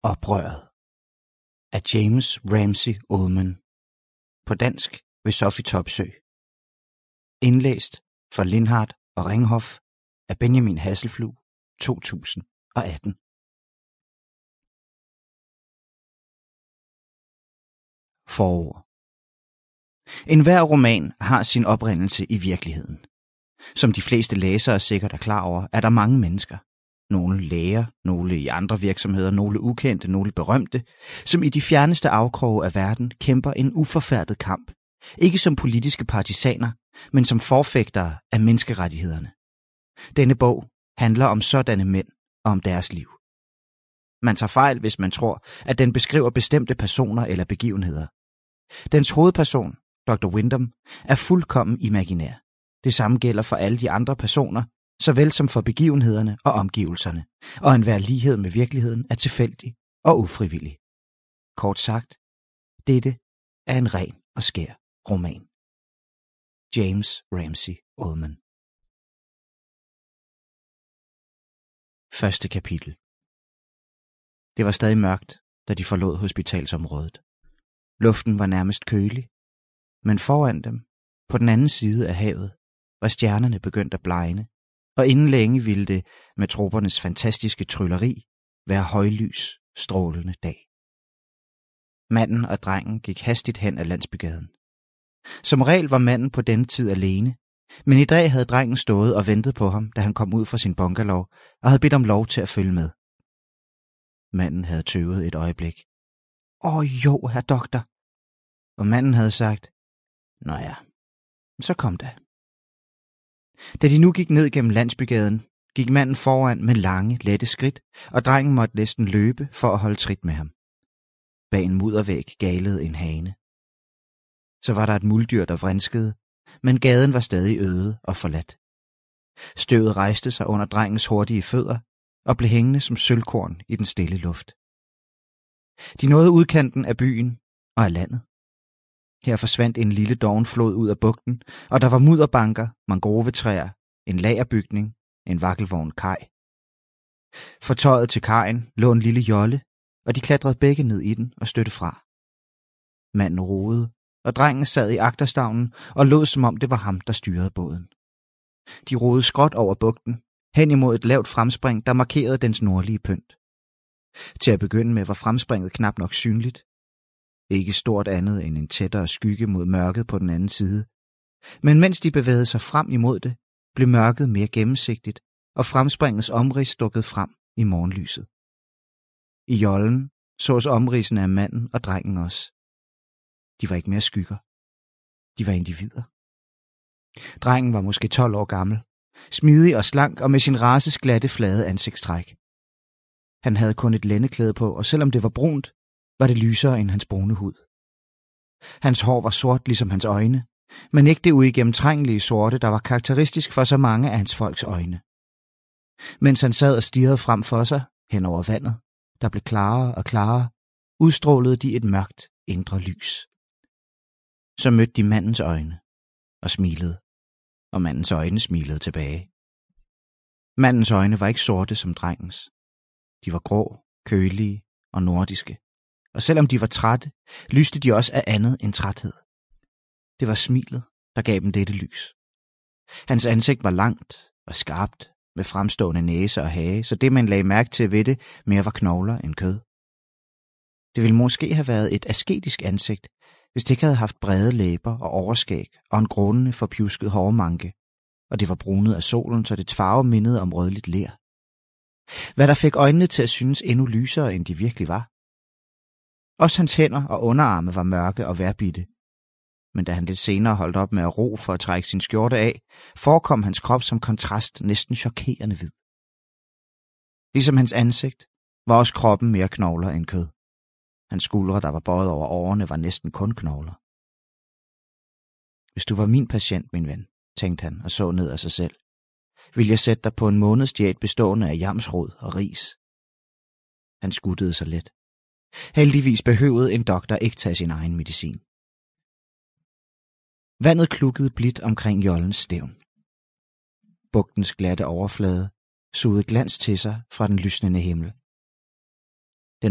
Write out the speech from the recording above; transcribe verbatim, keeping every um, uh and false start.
Oprøret af James Ramsey Ullman. På dansk ved Sophie Topsøe. Indlæst for Lindhardt og Ringhof af Benjamin Hasselflug to tusind og atten. Forord. Enhver roman har sin oprindelse i virkeligheden. Som de fleste læsere sikkert er klar over, er der mange mennesker. Nogle læger, nogle i andre virksomheder, nogle ukendte, nogle berømte, som i de fjerneste afkroge af verden kæmper en uforfærdet kamp. Ikke som politiske partisaner, men som forfægtere af menneskerettighederne. Denne bog handler om sådanne mænd og om deres liv. Man tager fejl, hvis man tror, at den beskriver bestemte personer eller begivenheder. Dens hovedperson, doktor Wyndham, er fuldkommen imaginær. Det samme gælder for alle de andre personer, såvel som for begivenhederne og omgivelserne, og enhver lighed med virkeligheden er tilfældig og ufrivillig. Kort sagt, dette er en ren og skær roman. James Ramsey Ullman. Første kapitel. Det var stadig mørkt, da de forlod hospitalsområdet. Luften var nærmest kølig, men foran dem, på den anden side af havet, var stjernerne begyndt at blegne, og inden længe ville det med troppernes fantastiske trylleri være højlys, strålende dag. Manden og drengen gik hastigt hen ad landsbygaden. Som regel var manden på denne tid alene, men i dag havde drengen stået og ventet på ham, da han kom ud fra sin bungalow og havde bedt om lov til at følge med. Manden havde tøvet et øjeblik. Åh jo, herr doktor. Og manden havde sagt, nå ja, så kom da. Da de nu gik ned gennem landsbygaden, gik manden foran med lange, lette skridt, og drengen måtte næsten løbe for at holde trit med ham. Bag en muddervæg galede en hane. Så var der et muldyr, der vrinskede, men gaden var stadig øde og forladt. Støvet rejste sig under drengens hurtige fødder og blev hængende som sølvkorn i den stille luft. De nåede udkanten af byen og af landet. Her forsvandt en lille dovenflod ud af bugten, og der var mudderbanker, mangrovetræer, en lagerbygning, en vakkelvogn kaj. Fortøjet til kajen lå en lille jolle, og de klatrede begge ned i den og stødte fra. Manden roede, og drengen sad i agterstavnen og lod som om det var ham, der styrede båden. De roede skråt over bugten, hen imod et lavt fremspring, der markerede dens nordlige pynt. Til at begynde med var fremspringet knap nok synligt. Ikke stort andet end en tættere skygge mod mørket på den anden side. Men mens de bevægede sig frem imod det, blev mørket mere gennemsigtigt, og fremspringets omrids dukkede frem i morgenlyset. I jollen sås omridsen af manden og drengen også. De var ikke mere skygger. De var individer. Drengen var måske tolv år gammel, smidig og slank og med sin races glatte flade ansigtstræk. Han havde kun et lændeklæde på, og selvom det var brunt, var det lysere end hans brune hud. Hans hår var sort ligesom hans øjne, men ikke det uigennemtrængelige sorte, der var karakteristisk for så mange af hans folks øjne. Mens han sad og stirrede frem for sig, hen over vandet, der blev klarere og klarere, udstrålede de et mørkt indre lys. Så mødte de mandens øjne og smilede, og mandens øjne smilede tilbage. Mandens øjne var ikke sorte som drengens. De var grå, kølige og nordiske, og selvom de var trætte, lyste de også af andet end træthed. Det var smilet, der gav dem dette lys. Hans ansigt var langt og skarpt, med fremstående næse og hage, så det man lagde mærke til ved det, mere var knogler end kød. Det ville måske have været et asketisk ansigt, hvis det ikke havde haft brede læber og overskæg og en grånende forpjusket hårmanke, og det var brunet af solen, så dets farve mindede om rødligt ler. Hvad der fik øjnene til at synes endnu lysere, end de virkelig var. Også hans hænder og underarme var mørke og vejrbitte, men da han lidt senere holdt op med at ro for at trække sin skjorte af, forekom hans krop som kontrast næsten chokerende hvid. Ligesom hans ansigt var også kroppen mere knogler end kød. Hans skuldre, der var bøjet over årene, var næsten kun knogler. Hvis du var min patient, min ven, tænkte han og så ned af sig selv, ville jeg sætte dig på en måneds diæt bestående af jamsrod og ris. Han skuttede sig let. Heldigvis behøvede en doktor ikke tage sin egen medicin. Vandet klukkede blidt omkring jollens stævn. Bugtens glatte overflade sugede glans til sig fra den lysnende himmel.